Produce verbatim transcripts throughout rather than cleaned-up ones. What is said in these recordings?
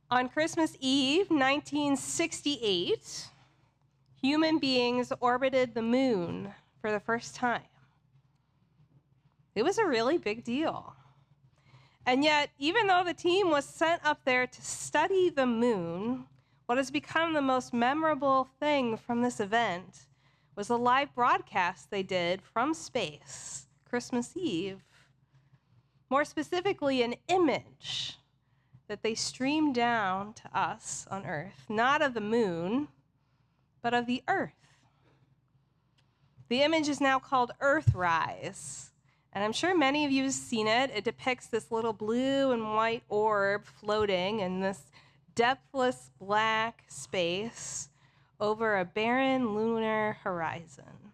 On Christmas Eve, nineteen sixty-eight, human beings orbited the moon for the first time. It was a really big deal. And yet, even though the team was sent up there to study the moon, what has become the most memorable thing from this event was a live broadcast they did from space, Christmas Eve. More specifically, an image that they streamed down to us on Earth, not of the moon, but of the Earth. The image is now called Earthrise. And I'm sure many of you have seen it. It depicts this little blue and white orb floating in this depthless black space over a barren lunar horizon.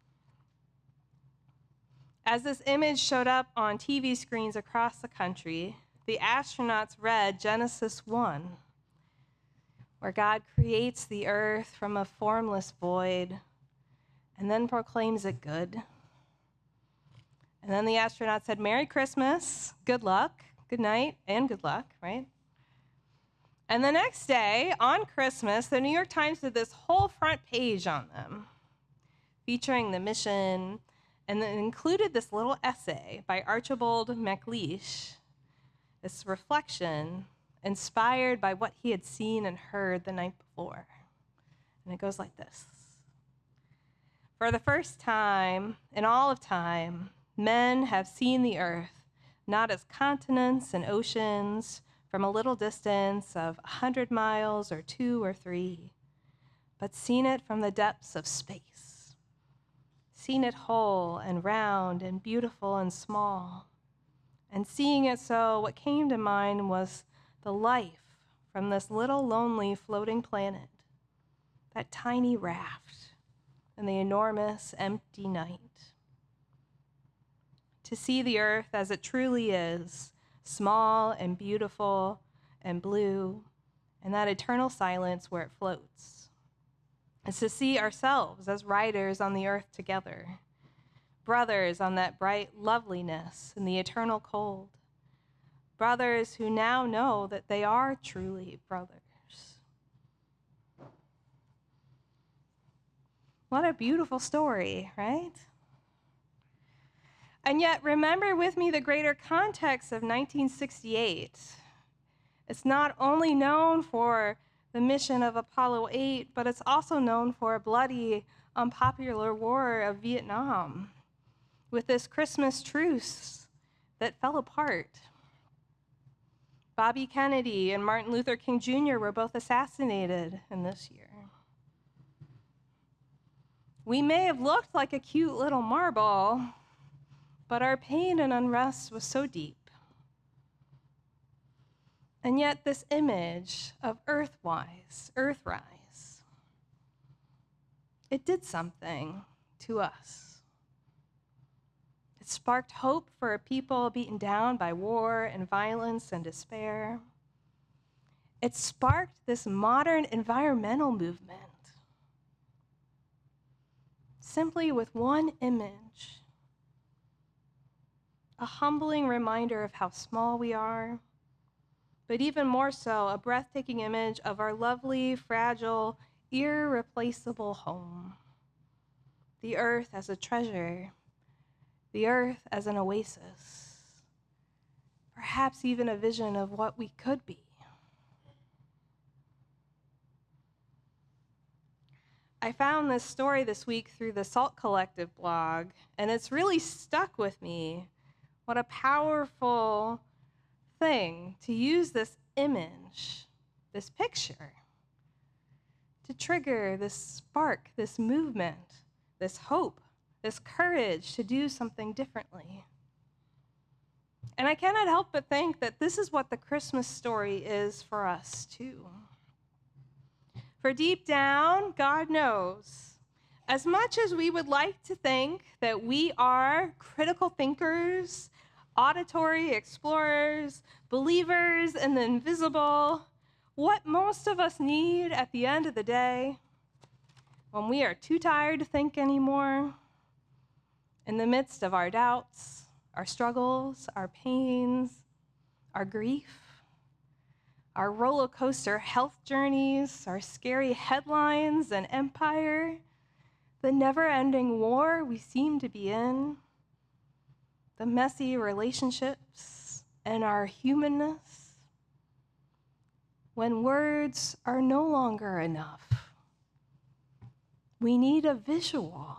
As this image showed up on T V screens across the country, the astronauts read Genesis one, where God creates the earth from a formless void and then proclaims it good. And then the astronaut said, "Merry Christmas, good luck, good night, and good luck," right? And the next day, on Christmas, the New York Times did this whole front page on them, featuring the mission, and it included this little essay by Archibald MacLeish, this reflection inspired by what he had seen and heard the night before. And it goes like this. For the first time in all of time, men have seen the earth, not as continents and oceans from a little distance of a hundred miles or two or three, but seen it from the depths of space, seen it whole and round and beautiful and small. And seeing it so, what came to mind was the life from this little lonely floating planet, that tiny raft in the enormous empty night. To see the earth as it truly is, small and beautiful and blue, and that eternal silence where it floats. It's to see ourselves as riders on the earth together, brothers on that bright loveliness in the eternal cold, brothers who now know that they are truly brothers. What a beautiful story, right? And yet, remember with me the greater context of nineteen sixty-eight. It's not only known for the mission of Apollo eight, but it's also known for a bloody, unpopular war of Vietnam, with this Christmas truce that fell apart. Bobby Kennedy and Martin Luther King Junior were both assassinated in this year. We may have looked like a cute little marble, but our pain and unrest was so deep. And yet this image of Earthwise, Earthrise, it did something to us. It sparked hope for a people beaten down by war and violence and despair. It sparked this modern environmental movement, simply with one image. A humbling reminder of how small we are, but even more so, a breathtaking image of our lovely, fragile, irreplaceable home. The earth as a treasure, the earth as an oasis, perhaps even a vision of what we could be. I found this story this week through the Salt Collective blog, and it's really stuck with me. What a powerful thing to use this image, this picture, to trigger this spark, this movement, this hope, this courage to do something differently. And I cannot help but think that this is what the Christmas story is for us too. For deep down, God knows, as much as we would like to think that we are critical thinkers, auditory explorers, believers in the invisible, what most of us need at the end of the day, when we are too tired to think anymore, in the midst of our doubts, our struggles, our pains, our grief, our roller coaster health journeys, our scary headlines and empire, the never-ending war we seem to be in, the messy relationships, and our humanness, when words are no longer enough, we need a visual.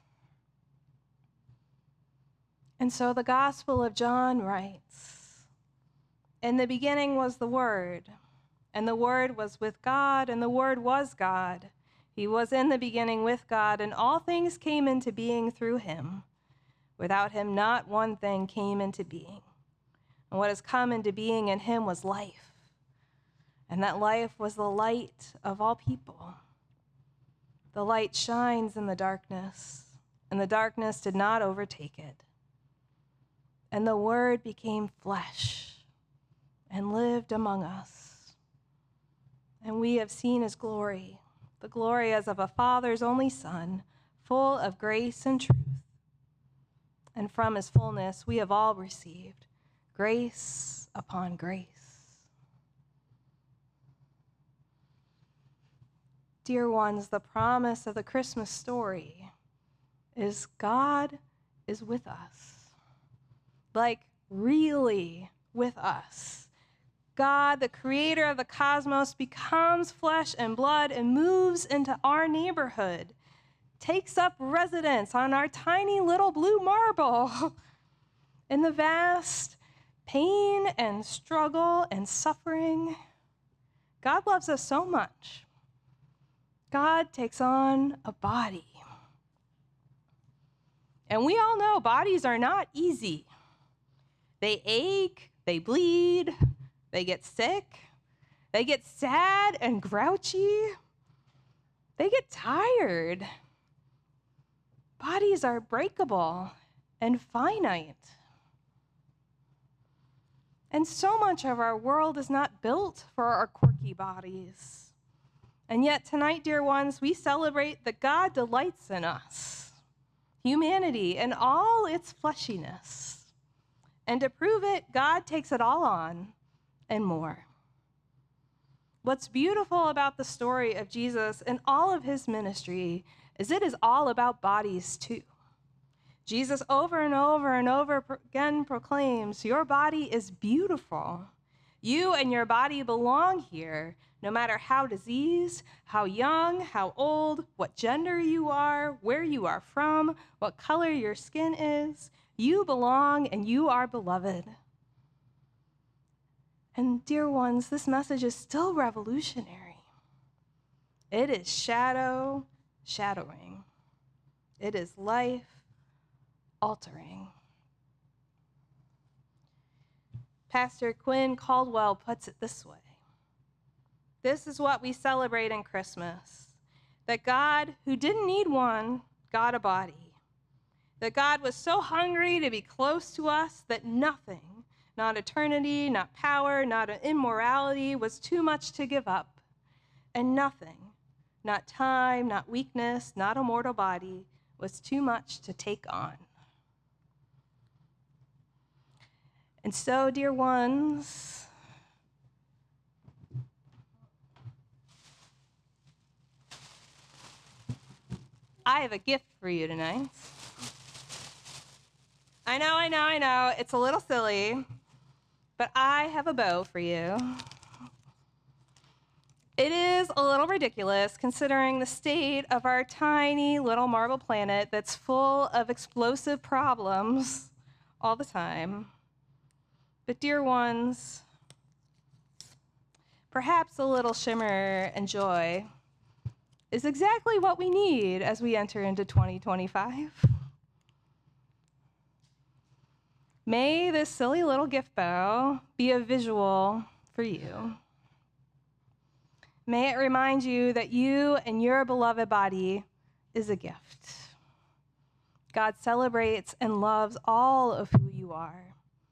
And so the Gospel of John writes, "In the beginning was the Word, and the Word was with God, and the Word was God. He was in the beginning with God, and all things came into being through him. Without him, not one thing came into being. And what has come into being in him was life, and that life was the light of all people. The light shines in the darkness, and the darkness did not overtake it. And the Word became flesh and lived among us. And we have seen his glory, the glory as of a Father's only Son, full of grace and truth. And from his fullness we have all received grace upon grace." Dear ones, the promise of the Christmas story is God is with us. Like, really with us. God, the creator of the cosmos, becomes flesh and blood and moves into our neighborhood, takes up residence on our tiny little blue marble. In the vast pain and struggle and suffering, God loves us so much. God takes on a body. And we all know bodies are not easy. They ache, they bleed, they get sick, they get sad and grouchy, they get tired. Bodies are breakable and finite. And so much of our world is not built for our quirky bodies. And yet tonight, dear ones, we celebrate that God delights in us, humanity and all its fleshiness. And to prove it, God takes it all on and more. What's beautiful about the story of Jesus and all of his ministry is it is all about bodies too. Jesus over and over and over again proclaims, your body is beautiful. You and your body belong here, no matter how diseased, how young, how old, what gender you are, where you are from, what color your skin is. You belong and you are beloved. And dear ones, this message is still revolutionary. It is shadow shadowing. It is life altering. Pastor Quinn Caldwell puts it this way. This is what we celebrate in Christmas, that God, who didn't need one, got a body. That God was so hungry to be close to us that nothing, not eternity, not power, not immorality, was too much to give up. And nothing, not time, not weakness, not a mortal body, was too much to take on. And so, dear ones, I have a gift for you tonight. I know, I know, I know, it's a little silly, but I have a bow for you. It is a little ridiculous considering the state of our tiny little marble planet that's full of explosive problems all the time. But dear ones, perhaps a little shimmer and joy is exactly what we need as we enter into twenty twenty-five. May this silly little gift bow be a visual for you. May it remind you that you and your beloved body is a gift. God celebrates and loves all of who you are.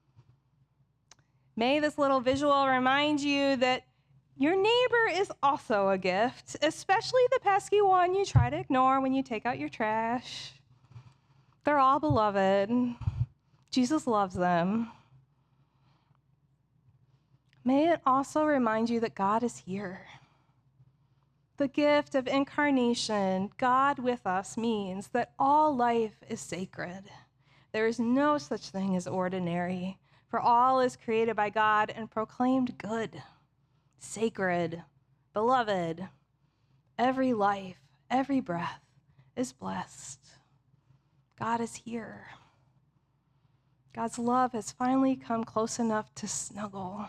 May this little visual remind you that your neighbor is also a gift, especially the pesky one you try to ignore when you take out your trash. They're all beloved. Jesus loves them. may it also remind you that God is here. The gift of incarnation, God with us, means that all life is sacred. There is no such thing as ordinary, for all is created by God and proclaimed good, sacred, beloved. Every life, every breath is blessed. God is here. God's love has finally come close enough to snuggle.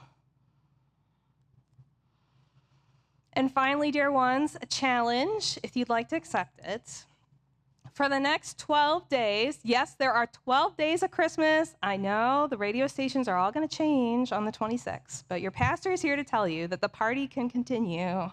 And finally, dear ones, a challenge, if you'd like to accept it. For the next twelve days, yes, there are twelve days of Christmas. I know the radio stations are all going to change on the twenty-sixth, but your pastor is here to tell you that the party can continue.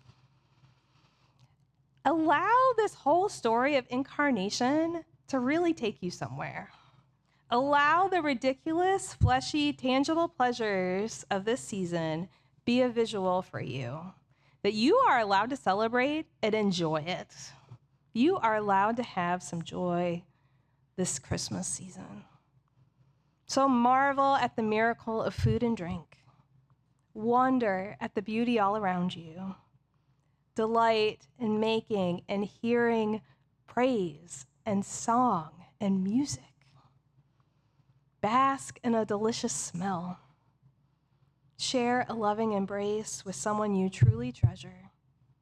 Allow this whole story of incarnation to really take you somewhere. Allow the ridiculous, fleshy, tangible pleasures of this season be a visual for you, that you are allowed to celebrate and enjoy it. You are allowed to have some joy this Christmas season. So marvel at the miracle of food and drink. Wonder at the beauty all around you. Delight in making and hearing praise and song and music. Bask in a delicious smell. Share a loving embrace with someone you truly treasure.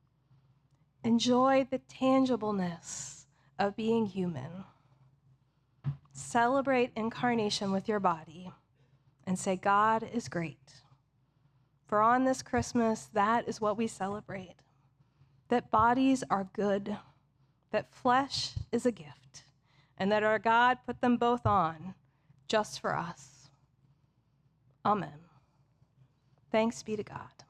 Enjoy the tangibleness of being human. Celebrate incarnation with your body and say, God is great. For on this Christmas, that is what we celebrate. That bodies are good, that flesh is a gift, and that our God put them both on just for us. Amen. Thanks be to God.